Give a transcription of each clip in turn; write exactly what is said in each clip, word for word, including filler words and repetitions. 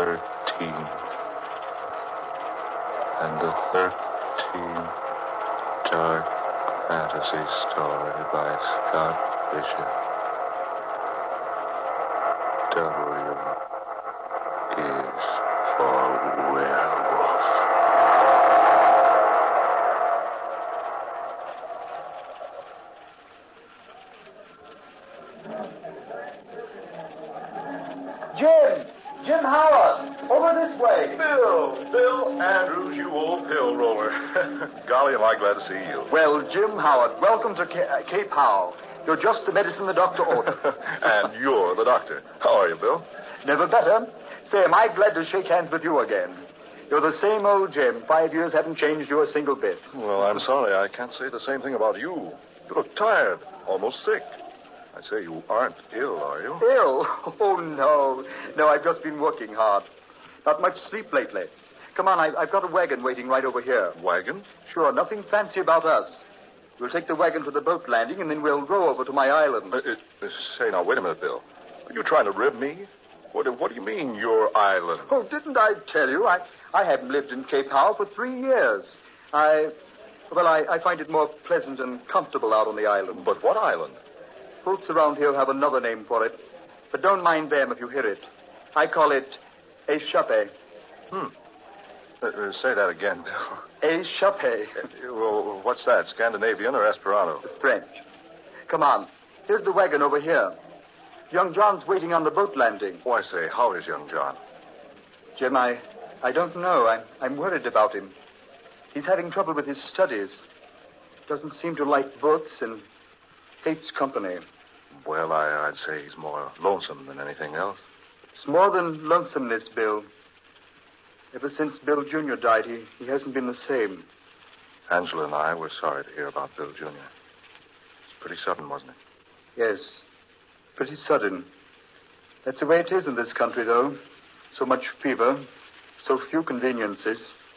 thirteen. And the thirteenth dark fantasy story by Scott Bishop. W is for werewolf. Jim! Jim Howard! Over this way! Bill! Bill Andrews, you old pill roller. Golly, am I glad to see you. Well, Jim Howard, welcome to Ca- uh, Cape Howell. You're just the medicine the doctor ordered. And you're the doctor. How are you, Bill? Never better. Say, am I glad to shake hands with you again. You're the same old Jim. Five years haven't changed you a single bit. Well, I'm sorry. I can't say the same thing about you. You look tired, almost sick. I say you aren't ill, are you? Ill? Oh, no. No, I've just been working hard. Not much sleep lately. Come on, I, I've got a wagon waiting right over here. Wagon? Sure, nothing fancy about us. We'll take the wagon to the boat landing, and then we'll row over to my island. Uh, uh, say, now, wait a minute, Bill. Are you trying to rib me? What, what do you mean, your island? Oh, didn't I tell you? I, I haven't lived in Cape Howell for three years. I, well, I, I find it more pleasant and comfortable out on the island. But what island? Folks around here have another name for it, but don't mind them if you hear it. I call it Échappé. Hmm. Uh, uh, say that again, Bill. Échappé. Uh, well, what's that, Scandinavian or Esperanto? French. Come on. Here's the wagon over here. Young John's waiting on the boat landing. Oh, I say, how is young John? Jim, I, I don't know. I'm, I'm worried about him. He's having trouble with his studies. Doesn't seem to like books and hates company. Well, I, I'd say he's more lonesome than anything else. It's more than lonesomeness, Bill. Ever since Bill Junior died, he, he hasn't been the same. Angela and I were sorry to hear about Bill Junior It's pretty sudden, wasn't it? Yes, pretty sudden. That's the way it is in this country, though. So much fever, so few conveniences.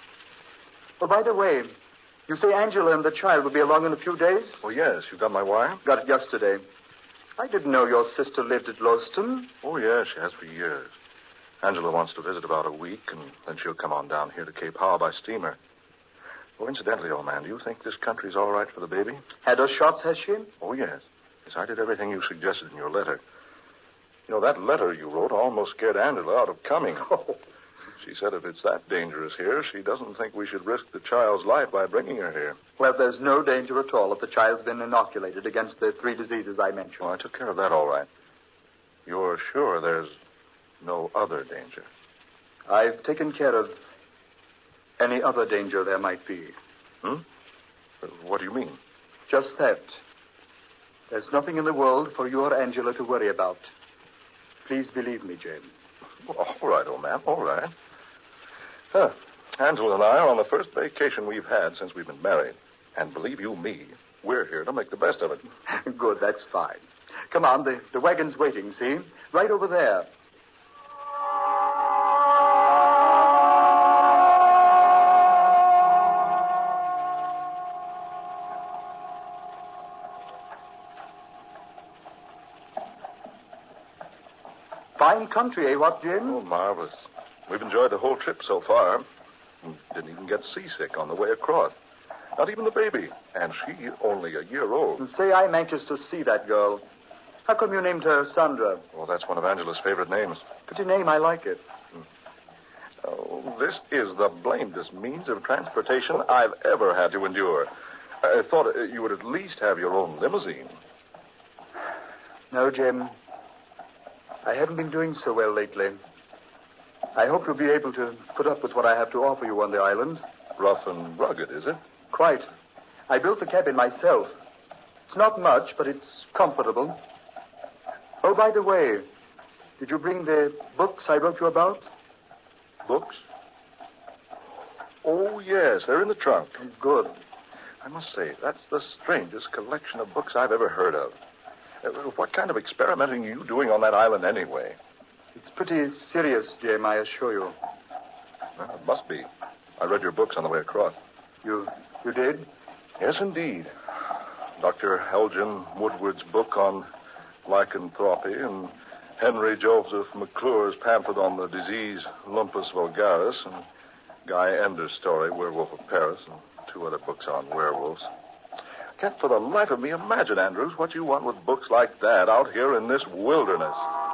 Oh, by the way, you say Angela and the child will be along in a few days? Oh, yes. You got my wire? Got it yesterday. I didn't know your sister lived at Lowston. Oh, yes, she has for years. Angela wants to visit about a week, and then she'll come on down here to Cape Howell by steamer. Oh, incidentally, old man, do you think this country's all right for the baby? Had her shots, has she? Oh, yes. Yes, I did everything you suggested in your letter. You know, that letter you wrote almost scared Angela out of coming. Oh. She said if it's that dangerous here, she doesn't think we should risk the child's life by bringing her here. Well, there's no danger at all if the child's been inoculated against the three diseases I mentioned. Oh, I took care of that all right. You're sure there's no other danger? I've taken care of any other danger there might be. Hmm? What do you mean? Just that. There's nothing in the world for you or Angela to worry about. Please believe me, Jane. Well, all right, old man, all right. Huh. Angela and I are on the first vacation we've had since we've been married. And believe you me, we're here to make the best of it. Good, that's fine. Come on, the, the wagon's waiting, see? Right over there. Fine country, eh, what, Jim? Oh, marvelous. We've enjoyed the whole trip so far. We didn't even get seasick on the way across. Not even the baby. And she only a year old. And say I'm anxious to see that girl. How come you named her Sandra? Well, that's one of Angela's favorite names. Pretty name, I like it. Oh, this is the blamedest means of transportation I've ever had to endure. I thought you would at least have your own limousine. No, Jim. I haven't been doing so well lately. I hope you'll be able to put up with what I have to offer you on the island. Rough and rugged, is it? Quite. I built the cabin myself. It's not much, but it's comfortable. Oh, by the way, did you bring the books I wrote you about? Books? Oh, yes, they're in the trunk. Good. I must say, that's the strangest collection of books I've ever heard of. Uh, what kind of experimenting are you doing on that island anyway? It's pretty serious, Jim, I assure you. Well, it must be. I read your books on the way across. You you did? Yes, indeed. Doctor Elgin Woodward's book on lycanthropy and Henry Joseph McClure's pamphlet on the disease Lumpus vulgaris, and Guy Ender's story, Werewolf of Paris, and two other books on werewolves. I can't for the life of me imagine, Andrews, what you want with books like that out here in this wilderness.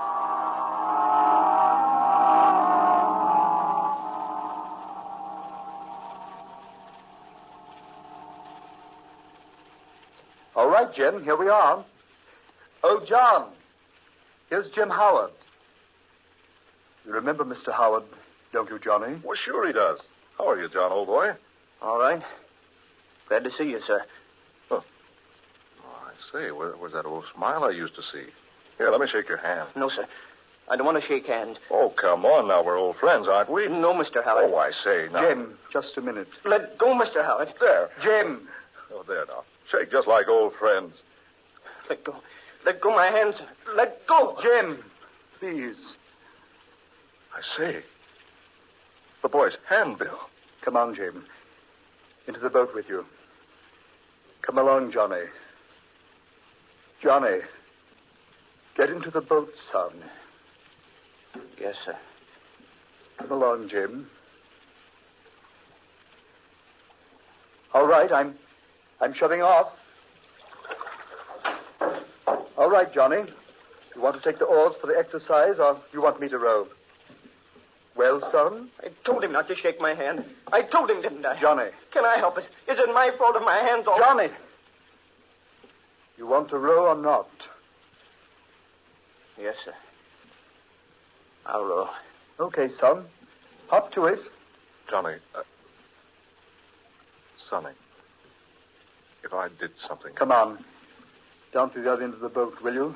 All right, Jim, here we are. Oh, John, here's Jim Howard. You remember Mister Howard, don't you, Johnny? Well, sure he does. How are you, John, old boy? All right. Glad to see you, sir. Oh, oh I say, where, where's that old smile I used to see? Here, let me shake your hand. No, sir. I don't want to shake hands. Oh, come on now. We're old friends, aren't we? No, Mister Howard. Oh, I say, now. Jim, just a minute. Let go, Mister Howard. There. Jim. Oh, there now. Shake just like old friends. Let go. Let go my hands. Let go. Jim, please. I say. The boy's handbill. Come on, Jim. Into the boat with you. Come along, Johnny. Johnny. Get into the boat, son. Yes, sir. Come along, Jim. All right, I'm I'm shutting off. All right, Johnny. You want to take the oars for the exercise, or you want me to row? Well, son? I told him not to shake my hand. I told him, didn't I? Johnny. Can I help it? Is it my fault if my hands all... Johnny! You want to row or not? Yes, sir. I'll row. Okay, son. Hop to it. Johnny, uh, Sonny, if I did something... Come on. Down to the other end of the boat, will you?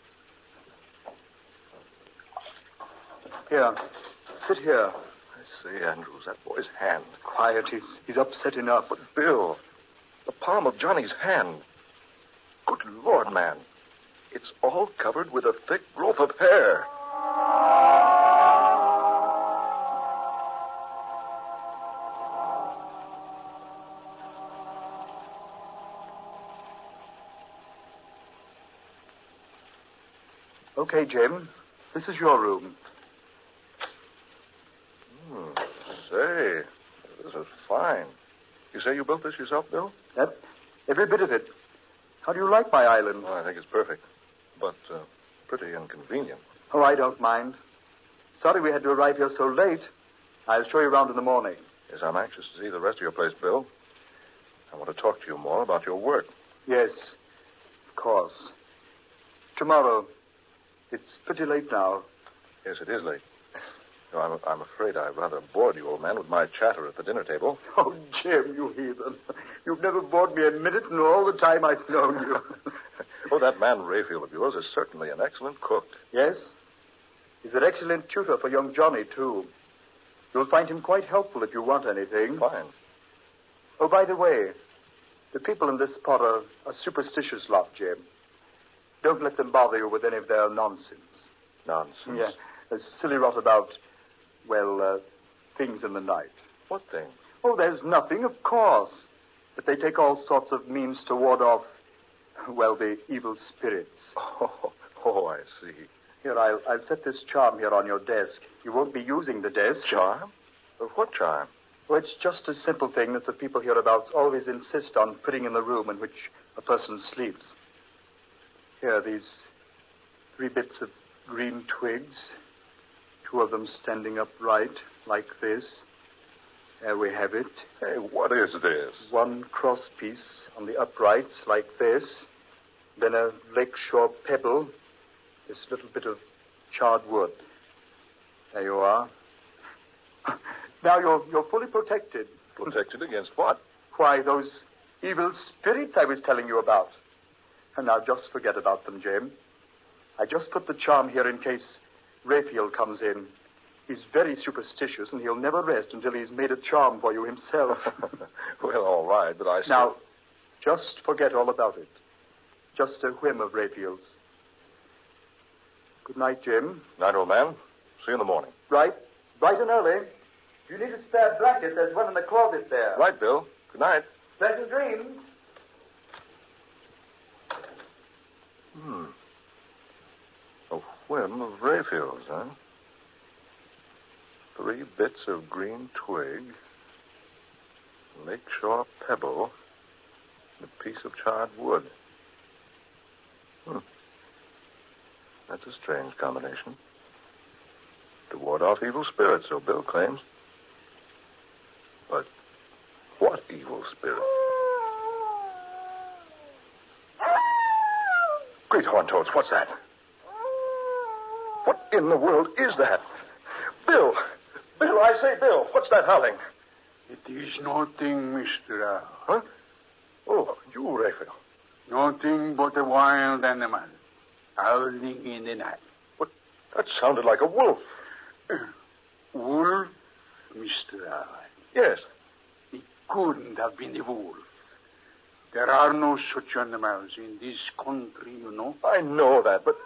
Here. Sit here. I say, Andrews, that boy's hand. Quiet. He's, he's upset enough. But, Bill, the palm of Johnny's hand. Good Lord, man. It's all covered with a thick growth of hair. Okay, Jim. This is your room. Hmm. Say, this is fine. You say you built this yourself, Bill? That, every bit of it. How do you like my island? Oh, I think it's perfect. But uh, pretty inconvenient. Oh, I don't mind. Sorry we had to arrive here so late. I'll show you around in the morning. Yes, I'm anxious to see the rest of your place, Bill. I want to talk to you more about your work. Yes, of course. Tomorrow. It's pretty late now. Yes, it is late. No, I'm, I'm afraid I rather bored you, old man, with my chatter at the dinner table. Oh, Jim, you heathen. You've never bored me a minute in all the time I've known you. Oh, that man Rayfield of yours is certainly an excellent cook. Yes? He's an excellent tutor for young Johnny, too. You'll find him quite helpful if you want anything. Fine. Oh, by the way, the people in this pot are a superstitious lot, Jim. Don't let them bother you with any of their nonsense. Nonsense? Yeah, a silly rot about, well, uh, things in the night. What thing? Oh, there's nothing, of course. But they take all sorts of means to ward off, well, the evil spirits. Oh, oh I see. Here, I'll, I'll set this charm here on your desk. You won't be using the desk. Charm? What charm? Well, it's just a simple thing that the people hereabouts always insist on putting in the room in which a person sleeps. Here, these three bits of green twigs, two of them standing upright like this. There we have it. Hey, what is this? One cross piece on the uprights like this. Then a lakeshore pebble. This little bit of charred wood. There you are. Now you're, you're fully protected. Protected against what? Why, those evil spirits I was telling you about. And now just forget about them, Jim. I just put the charm here in case Rayfield comes in. He's very superstitious, and he'll never rest until he's made a charm for you himself. Well, all right, but I still... Now, just forget all about it. Just a whim of Rayfield's. Good night, Jim. Night, old man. See you in the morning. Right. Bright and early. If you need a spare blanket, there's one in the closet there. Right, Bill. Good night. Pleasant dreams. Hmm. A whim of Rayfield's, huh? Three bits of green twig, lakeshore pebble, and a piece of charred wood. Hmm. That's a strange combination. To ward off evil spirits, so Bill claims. But what evil spirit? Great horn toads, what's that? What in the world is that? Bill! Bill, I say, Bill, what's that howling? It is nothing, Mister Owl. Huh? Oh, you, Raphael. Nothing but a wild animal howling in the night. What? That sounded like a wolf. Uh, wolf, Mister Owl? Yes. It couldn't have been a wolf. There are no such animals in this country, you know. I know that, but...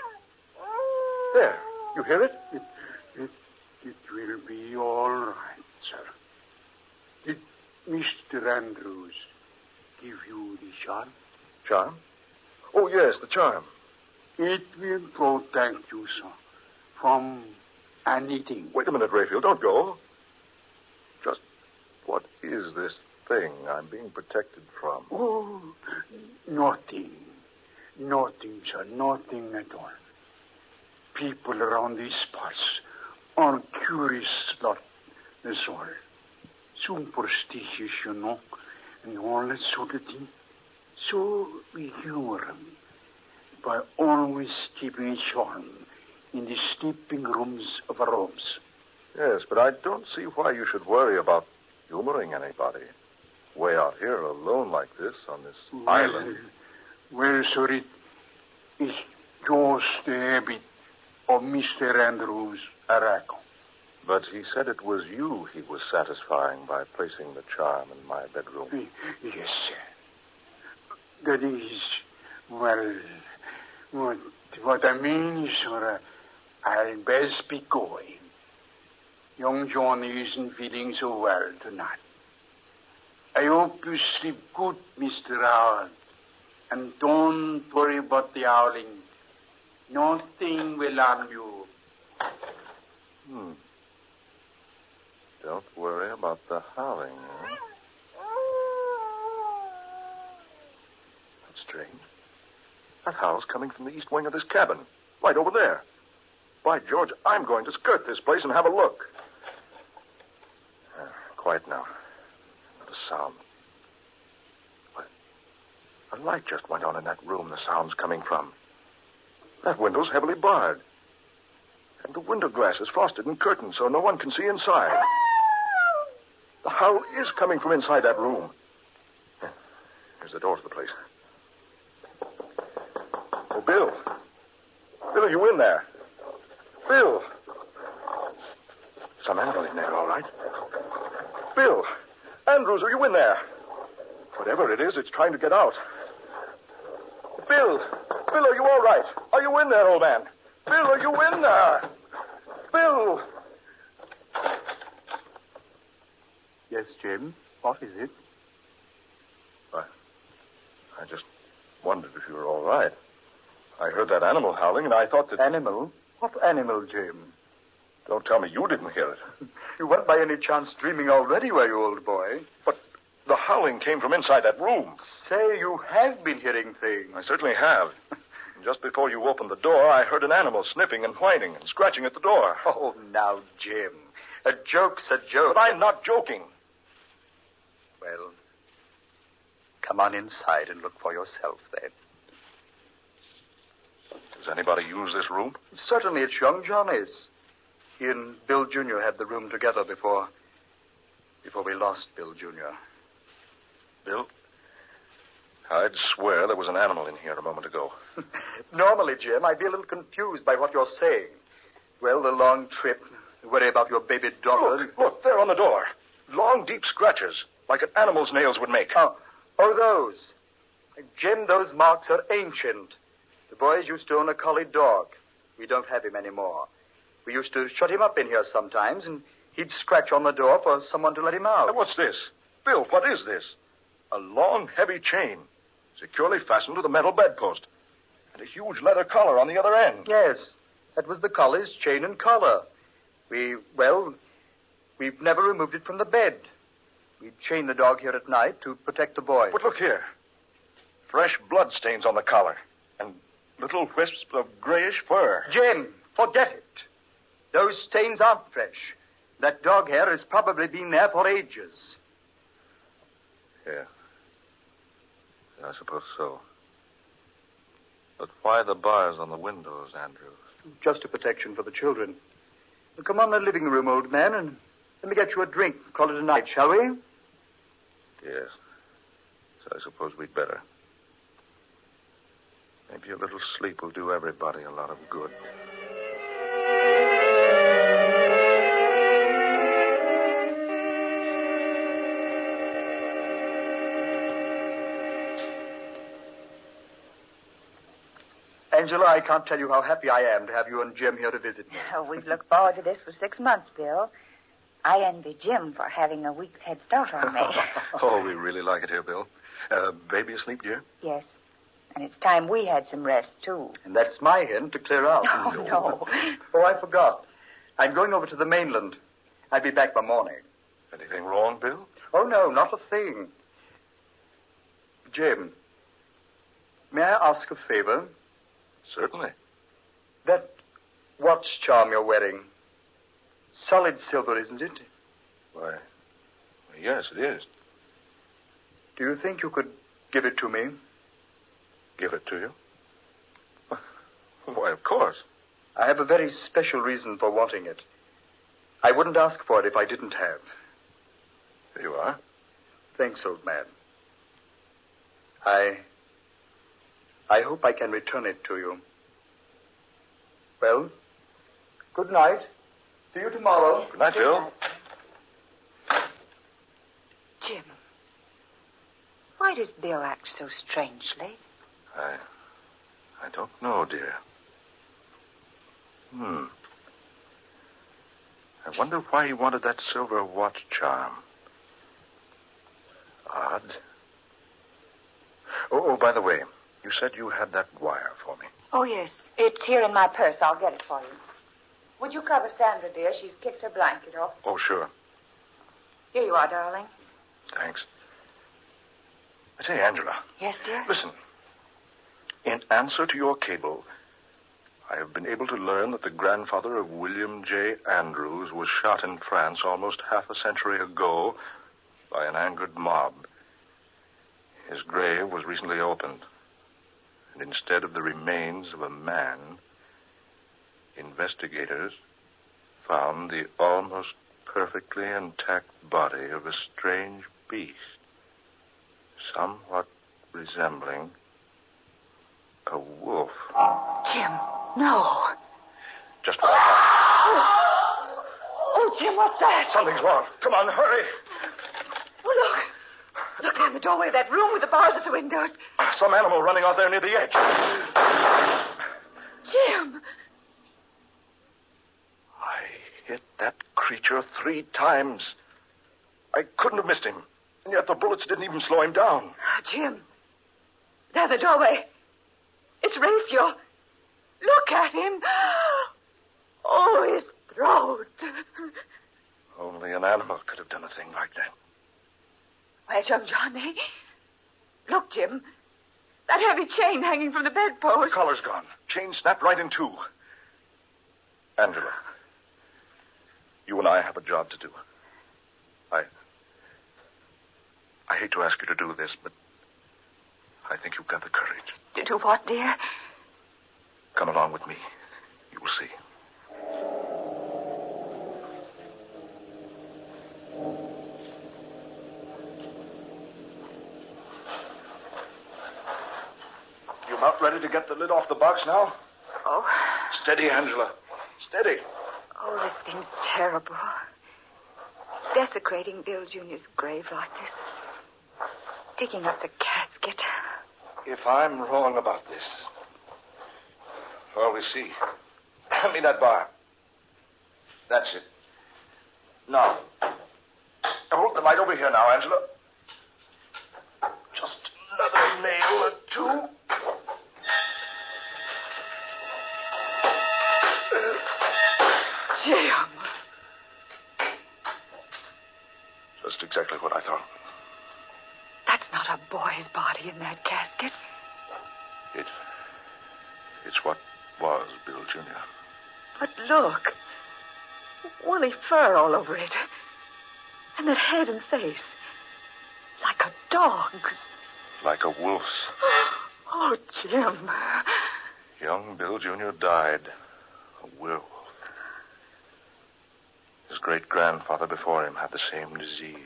There. You hear it? It, it, it will be all right, sir. Did Mister Andrews give you the charm? Charm? Oh, yes, the charm. It will protect you, sir, from anything. Wait a minute, Rayfield. Don't go. Just what is this thing I'm being protected from? Oh, nothing. Nothing, sir. Nothing at all. People around these parts are curious about the soul. Superstitious, you know, and all that sort of thing. So we humor them by always keeping a charm in the sleeping rooms of our homes. Yes, but I don't see why you should worry about humoring anybody. Way out here alone like this on this well, island. Well, sir, it is just the habit of Mister Andrews Arago. But he said it was you he was satisfying by placing the charm in my bedroom. Yes, sir. That is, well, what, what I mean is, sir, I'll best be going. Young Johnny isn't feeling so well tonight. I hope you sleep good, Mister Owl. And don't worry about the howling. Nothing will harm you. Hmm. Don't worry about the howling, huh? That's strange. That howl's coming from the east wing of this cabin. Right over there. By George, I'm going to skirt this place and have a look. Uh, quiet now. Not a sound. What? A light just went on in that room the sound's coming from. That window's heavily barred. And the window glass is frosted and curtained so no one can see inside. The howl is coming from inside that room. Here's the door to the place. Oh, Bill. Bill, are you in there? Bill. Some animal in there, all right. Bill. Andrews, are you in there? Whatever it is, it's trying to get out. Bill. Bill, are you all right? Are you in there, old man? Bill, are you in there? Bill. Yes, Jim. What is it? I, I just wondered if you were all right. I heard that animal howling, and I thought that... Animal? What animal, Jim? Don't tell me you didn't hear it. You weren't by any chance dreaming already, were you, old boy? But the howling came from inside that room. Say you have been hearing things. I certainly have. Just before you opened the door, I heard an animal sniffing and whining and scratching at the door. Oh, now, Jim. A joke's a joke. But I'm not joking. Well, come on inside and look for yourself, then. Does anybody use this room? Certainly it's young Johnny's. He and Bill Junior had the room together before... before we lost Bill Junior Bill? I'd swear there was an animal in here a moment ago. Normally, Jim, I'd be a little confused by what you're saying. Well, the long trip, the worry about your baby daughter... Look, look, there on the door. Long, deep scratches, like an animal's nails would make. Oh, oh, those. Jim, those marks are ancient. The boys used to own a collie dog. We don't have him anymore. We used to shut him up in here sometimes, and he'd scratch on the door for someone to let him out. Now, what's this? Bill, what is this? A long, heavy chain, securely fastened to the metal bedpost, and a huge leather collar on the other end. Yes, That was the collie's chain and collar. We, well, we've never removed it from the bed. We chain the dog here at night to protect the boy. But look here. Fresh blood stains on the collar. And little wisps of grayish fur. Jim, forget it. Those stains aren't fresh. That dog hair has probably been there for ages. Yeah. Yeah, I suppose so. But why the bars on the windows, Andrews? Just a protection for the children. Well, come on to the living room, old man, and let me get you a drink. Call it a night, shall we? Yes. So I suppose we'd better. Maybe a little sleep will do everybody a lot of good. Angela, I can't tell you how happy I am to have you and Jim here to visit me. Oh, we've looked forward to this for six months, Bill. I envy Jim for having a week's head start on me. Oh, we really like it here, Bill. Uh, baby asleep, dear? Yes. And it's time we had some rest, too. And that's my hint to clear out. Oh, no. Oh, I forgot. I'm going over to the mainland. I'll be back by morning. Anything wrong, Bill? Oh, no, not a thing. Jim, may I ask a favor? Certainly. That watch charm you're wearing, solid silver, isn't it? Why, yes, it is. Do you think you could give it to me? Give it to you? Why, of course. I have a very special reason for wanting it. I wouldn't ask for it if I didn't have. There you are. Thanks, old man. I... I hope I can return it to you. Well, good night. See you tomorrow. Good night, Bill. Jim, why does Bill act so strangely? I... I don't know, dear. Hmm. I wonder why he wanted that silver watch charm. Odd. Oh, oh, by the way, you said you had that wire for me. Oh, yes. It's here in my purse. I'll get it for you. Would you cover Sandra, dear? She's kicked her blanket off. Oh, sure. Here you are, darling. Thanks. I say, Angela. Yes, dear? Listen. In answer to your cable, I have been able to learn that the grandfather of William J. Andrews was shot in France almost half a century ago by an angered mob. His grave was recently opened. And instead of the remains of a man, investigators found the almost perfectly intact body of a strange beast, somewhat resembling a wolf. Jim, no. Just what I Oh, Jim, what's that? thought. Something's wrong. Come on, hurry. Oh, look. Look down the doorway of that room with the bars at the windows. Some animal running out there near the edge. Jim. I hit that creature three times. I couldn't have missed him. And yet the bullets didn't even slow him down. Jim. There, the doorway. It's Raphael. Look at him. Oh, his throat. Only an animal could have done a thing like that. Where's young Johnny? Look, Jim. That heavy chain hanging from the bedpost. The collar's gone. Chain snapped right in two. Angela, you and I have a job to do. I... I hate to ask you to do this, but I think you've got the courage. To do what, dear? Come along with me. You will see. You about ready to get the lid off the box now? Oh. Steady, Angela. Steady. Oh, this thing's terrible. Desecrating Bill Junior's grave like this. Digging up the casket. If I'm wrong about this, well, we'll see. Hand me that bar. That's it. Now, hold the light over here now, Angela. Just another nail or two. what I thought. That's not a boy's body in that casket. It, it's what was Bill Junior But look. Woolly fur all over it. And that head and face. Like a dog's. Like a wolf's. Oh, Jim. Young Bill Junior died. A werewolf. His great-grandfather before him had the same disease.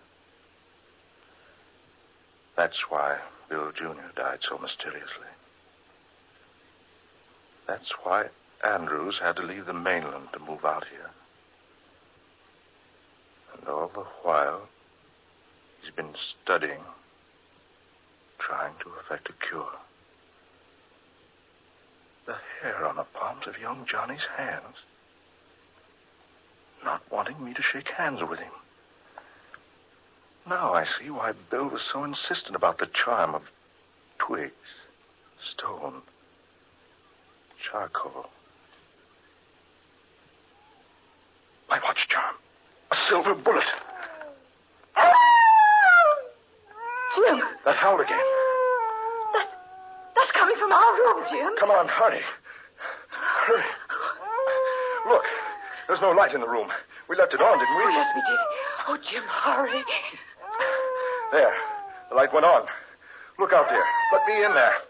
That's why Bill Junior died so mysteriously. That's why Andrews had to leave the mainland to move out here. And all the while, he's been studying, trying to effect a cure. The hair on the palms of young Johnny's hands. Not wanting me to shake hands with him. Now I see why Bill was so insistent about the charm of twigs, stone, charcoal. My watch charm. A silver bullet. Jim. That howl again. That, that's coming from our room, Jim. Come on, hurry. Hurry. Look, there's no light in the room. We left it on, didn't we? Oh, yes, we did. Oh, Jim, hurry. There. The light went on. Look out, dear. Let me in there.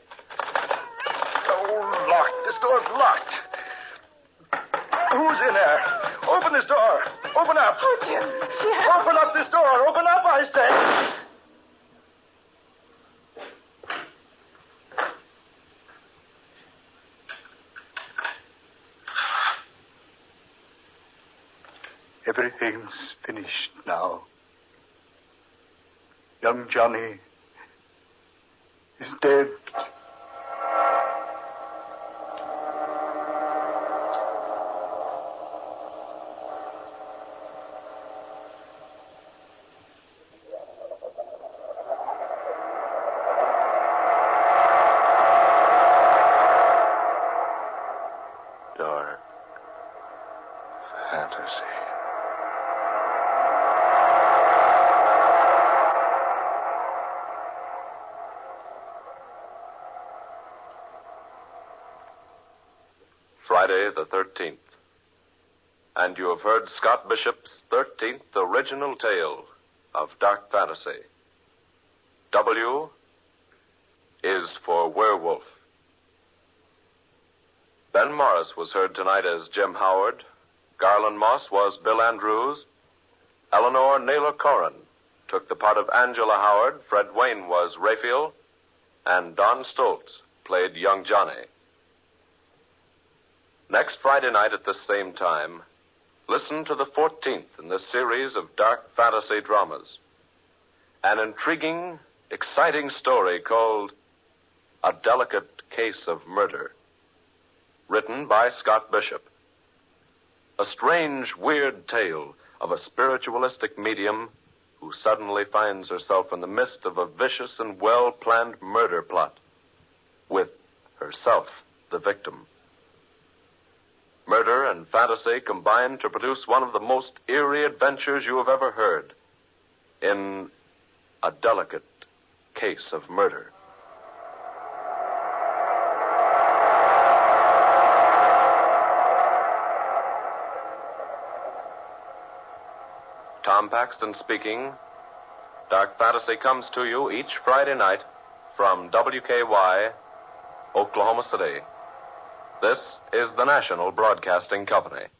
Oh, locked. This door's locked. Who's in there? Open this door. Open up. Oh, Jim. Jim. Open up this door. Open up, I say. Everything's finished now. Young Johnny is dead. Dark fantasy. Friday the thirteenth. And you have heard Scott Bishop's thirteenth original tale of dark fantasy. W is for werewolf. Ben Morris was heard tonight as Jim Howard. Garland Moss was Bill Andrews. Eleanor Naylor Corrin took the part of Angela Howard. Fred Wayne was Raphael. And Don Stoltz played young Johnny. Next Friday night at the same time, listen to the fourteenth in this series of dark fantasy dramas. An intriguing, exciting story called A Delicate Case of Murder. Written by Scott Bishop. A strange, weird tale of a spiritualistic medium who suddenly finds herself in the midst of a vicious and well-planned murder plot, with herself the victim. Murder and fantasy combine to produce one of the most eerie adventures you have ever heard in A Delicate Case of Murder. Tom Paxton speaking. Dark Fantasy comes to you each Friday night from W K Y, Oklahoma City. This is the National Broadcasting Company.